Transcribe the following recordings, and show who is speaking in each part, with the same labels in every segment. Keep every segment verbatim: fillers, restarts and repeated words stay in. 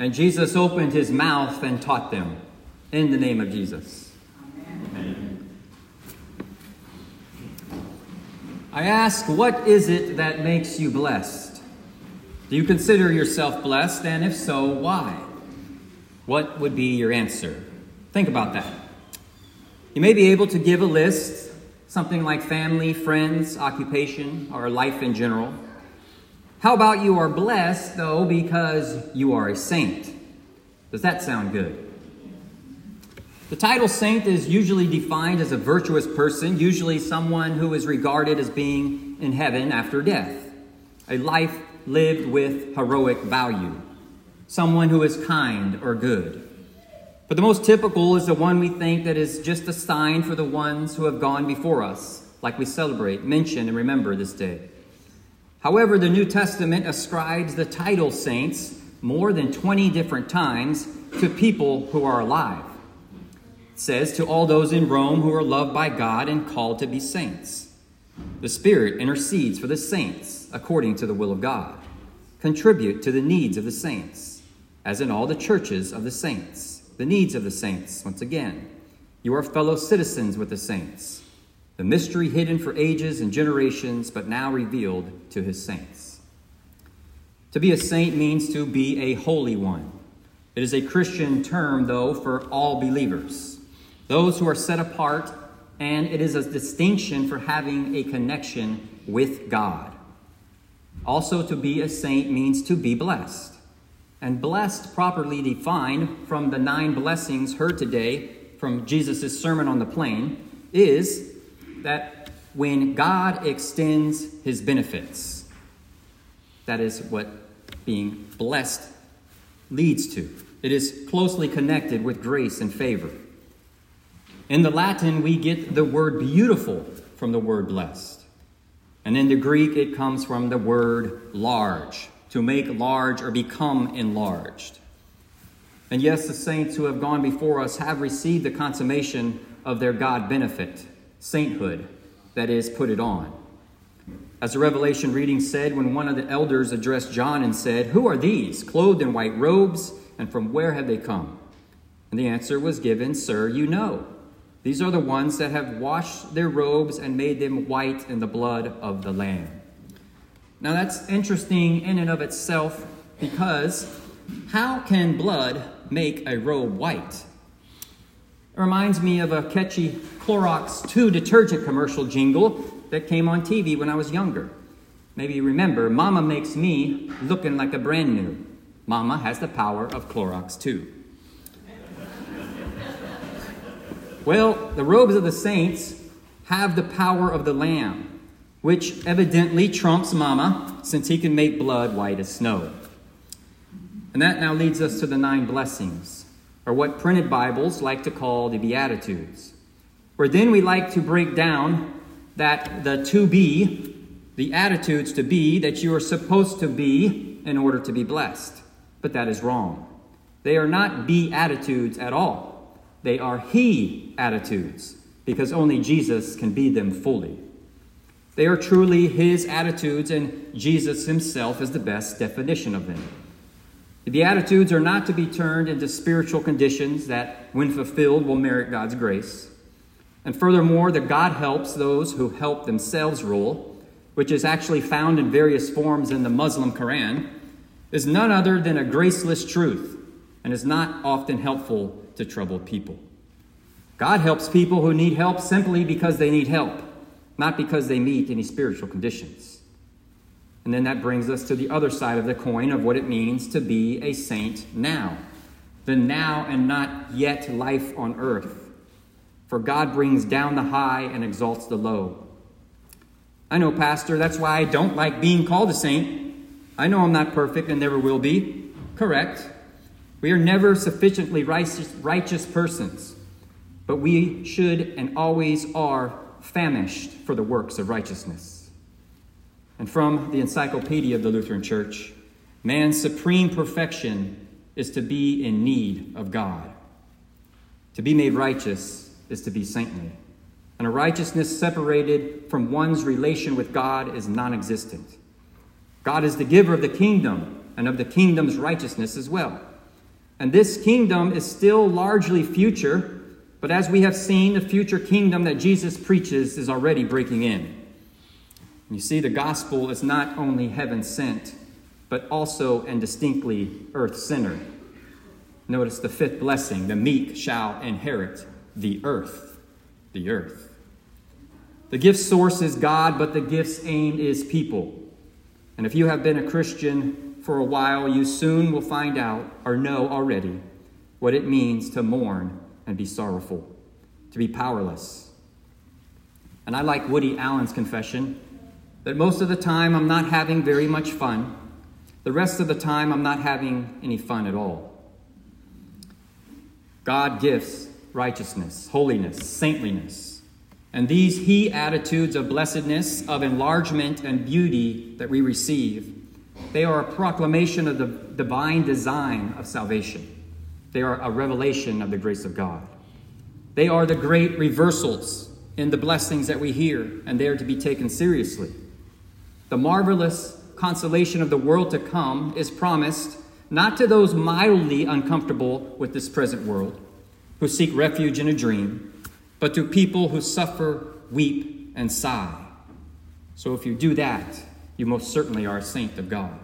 Speaker 1: And Jesus opened his mouth and taught them. In the name of Jesus.
Speaker 2: Amen.
Speaker 1: Amen. I ask, what is it that makes you blessed? Do you consider yourself blessed? And if so, why? What would be your answer? Think about that. You may be able to give a list, something like family, friends, occupation, or life in general. How about you are blessed, though, because you are a saint? Does that sound good? The title saint is usually defined as a virtuous person, usually someone who is regarded as being in heaven after death. A life lived with heroic value. Someone who is kind or good. But the most typical is the one we think that is just a sign for the ones who have gone before us, like we celebrate, mention, and remember this day. However, the New Testament ascribes the title saints more than twenty different times to people who are alive. It says, to all those in Rome who are loved by God and called to be saints. The Spirit intercedes for the saints according to the will of God. Contribute to the needs of the saints, as in all the churches of the saints. The needs of the saints, once again. You are fellow citizens with the saints. The mystery hidden for ages and generations, but now revealed to his saints. To be a saint means to be a holy one. It is a Christian term, though, for all believers, those who are set apart, and it is a distinction for having a connection with God. Also, to be a saint means to be blessed. And blessed, properly defined from the nine blessings heard today from Jesus' Sermon on the Plain, is that when God extends his benefits, that is what being blessed leads to. It is closely connected with grace and favor. In the Latin, we get the word beautiful from the word blessed. And in the Greek, it comes from the word large, to make large or become enlarged. And yes, the saints who have gone before us have received the consummation of their God benefit, sainthood, that is, put it on. As the Revelation reading said, when one of the elders addressed John and said, "Who are these, clothed in white robes, and from where have they come?" And the answer was given, "Sir, you know. These are the ones that have washed their robes and made them white in the blood of the Lamb." Now that's interesting in and of itself, because how can blood make a robe white? It reminds me of a catchy Clorox two detergent commercial jingle that came on T V when I was younger. Maybe you remember, "Mama makes me looking like a brand new. Mama has the power of Clorox two." Well, the robes of the saints have the power of the Lamb, which evidently trumps Mama, since he can make blood white as snow. And that now leads us to the nine blessings, or what printed Bibles like to call the Beatitudes, where then we like to break down that the to be, the attitudes to be that you are supposed to be in order to be blessed. But that is wrong. They are not be attitudes at all. They are he attitudes, because only Jesus can be them fully. They are truly his attitudes, and Jesus himself is the best definition of them. The Beatitudes are not to be turned into spiritual conditions that, when fulfilled, will merit God's grace. And furthermore, the God helps those who help themselves rule, which is actually found in various forms in the Muslim Quran, is none other than a graceless truth, and is not often helpful to troubled people. God helps people who need help simply because they need help, not because they meet any spiritual conditions. And then that brings us to the other side of the coin of what it means to be a saint now. The now and not yet life on earth. For God brings down the high and exalts the low. I know, Pastor, that's why I don't like being called a saint. I know I'm not perfect and never will be. Correct. We are never sufficiently righteous, righteous persons, but we should and always are famished for the works of righteousness. And from the Encyclopedia of the Lutheran Church, man's supreme perfection is to be in need of God. To be made righteous is to be saintly. And a righteousness separated from one's relation with God is non-existent. God is the giver of the kingdom and of the kingdom's righteousness as well. And this kingdom is still largely future, but as we have seen, the future kingdom that Jesus preaches is already breaking in. You see, the gospel is not only heaven sent, but also and distinctly earth centered. Notice the fifth blessing: the meek shall inherit the earth. The earth. The gift source is God, but the gift's aim is people. And if you have been a Christian for a while, you soon will find out, or know already, what it means to mourn and be sorrowful, to be powerless. And I like Woody Allen's confession that most of the time I'm not having very much fun. The rest of the time I'm not having any fun at all. God gifts righteousness, holiness, saintliness. And these he attitudes of blessedness, of enlargement and beauty that we receive, they are a proclamation of the divine design of salvation. They are a revelation of the grace of God. They are the great reversals in the blessings that we hear, and they are to be taken seriously. The marvelous consolation of the world to come is promised not to those mildly uncomfortable with this present world, who seek refuge in a dream, but to people who suffer, weep, and sigh. So if you do that, you most certainly are a saint of God.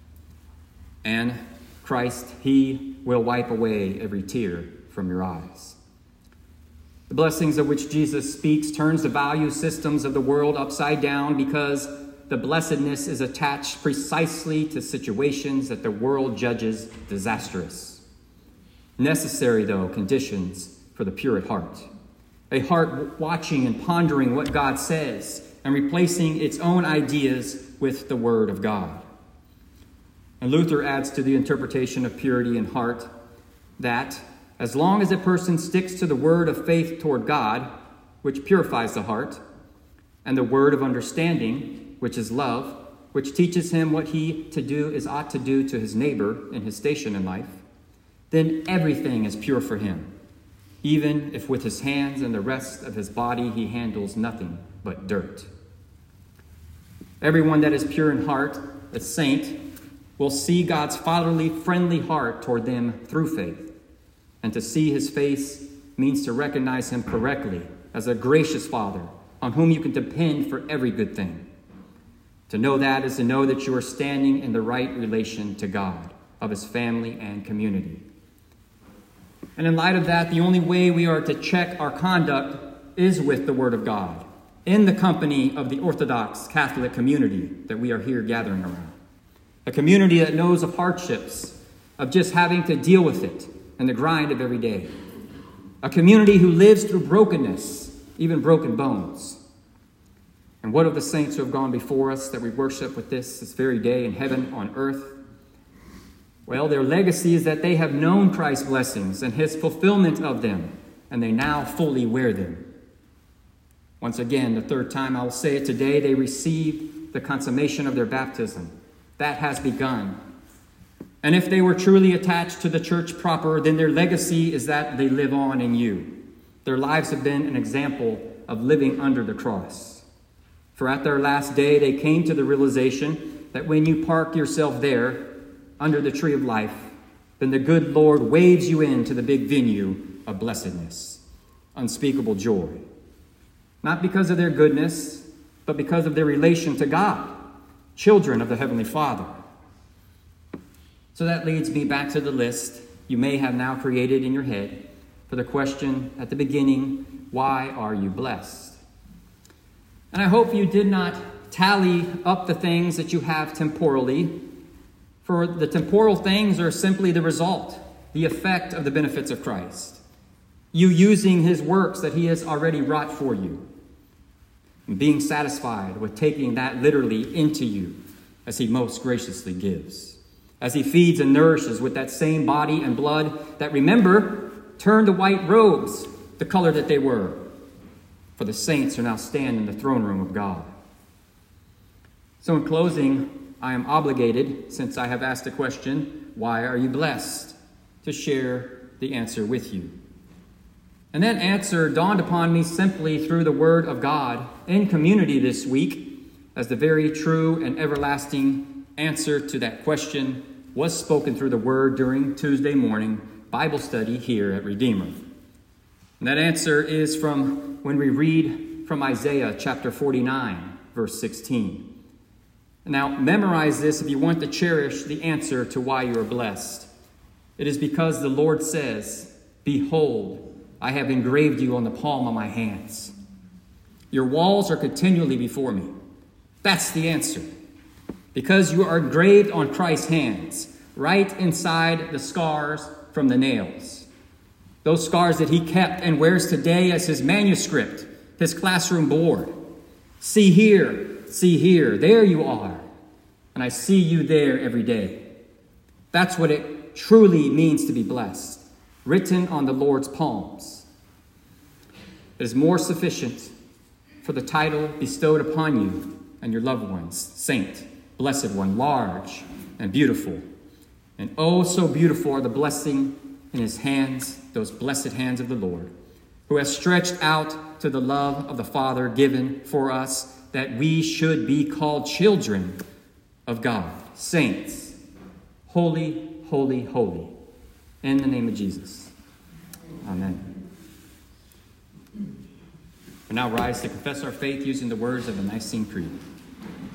Speaker 1: And Christ, he will wipe away every tear from your eyes. The blessings of which Jesus speaks turns the value systems of the world upside down, because the blessedness is attached precisely to situations that the world judges disastrous. Necessary, though, conditions for the pure at heart. A heart watching and pondering what God says and replacing its own ideas with the Word of God. And Luther adds to the interpretation of purity in heart that as long as a person sticks to the word of faith toward God, which purifies the heart, and the word of understanding, which is love, which teaches him what he to do is ought to do to his neighbor in his station in life, then everything is pure for him, even if with his hands and the rest of his body he handles nothing but dirt. Everyone that is pure in heart, a saint, will see God's fatherly, friendly heart toward them through faith. And to see his face means to recognize him correctly as a gracious Father on whom you can depend for every good thing. To know that is to know that you are standing in the right relation to God, of his family and community. And in light of that, the only way we are to check our conduct is with the Word of God, in the company of the Orthodox Catholic community that we are here gathering around. A community that knows of hardships, of just having to deal with it and the grind of every day. A community who lives through brokenness, even broken bones. And what of the saints who have gone before us that we worship with this this very day in heaven on earth? Well, their legacy is that they have known Christ's blessings and his fulfillment of them, and they now fully wear them. Once again, the third time I will say it today, they receive the consummation of their baptism. That has begun. And if they were truly attached to the church proper, then their legacy is that they live on in you. Their lives have been an example of living under the cross. For at their last day, they came to the realization that when you park yourself there, under the tree of life, then the good Lord waves you into the big venue of blessedness, unspeakable joy. Not because of their goodness, but because of their relation to God, children of the Heavenly Father. So that leads me back to the list you may have now created in your head for the question at the beginning, why are you blessed? And I hope you did not tally up the things that you have temporally, for the temporal things are simply the result, the effect of the benefits of Christ. You using his works that he has already wrought for you, and being satisfied with taking that literally into you as he most graciously gives. As he feeds and nourishes with that same body and blood that, remember, turned the white robes the color that they were. For the saints are now standing in the throne room of God. So in closing, I am obligated, since I have asked the question, why are you blessed, to share the answer with you. And that answer dawned upon me simply through the Word of God in community this week as the very true and everlasting answer to that question, was spoken through the Word during Tuesday morning Bible study here at Redeemer. And that answer is from when we read from Isaiah chapter forty-nine, verse sixteen. Now, memorize this if you want to cherish the answer to why you are blessed. It is because the Lord says, "Behold, I have engraved you on the palm of my hands. Your walls are continually before me." That's the answer. Because you are engraved on Christ's hands, right inside the scars from the nails. Those scars that he kept and wears today as his manuscript, his classroom board. See here, see here, there you are. And I see you there every day. That's what it truly means to be blessed, written on the Lord's palms. It is more sufficient for the title bestowed upon you and your loved ones, saint, blessed one, large and beautiful. And oh, so beautiful are the blessing in his hands, those blessed hands of the Lord, who has stretched out to the love of the Father given for us, that we should be called children of God, saints, holy, holy, holy. In the name of Jesus. Amen. We now rise to confess our faith using the words of the Nicene Creed.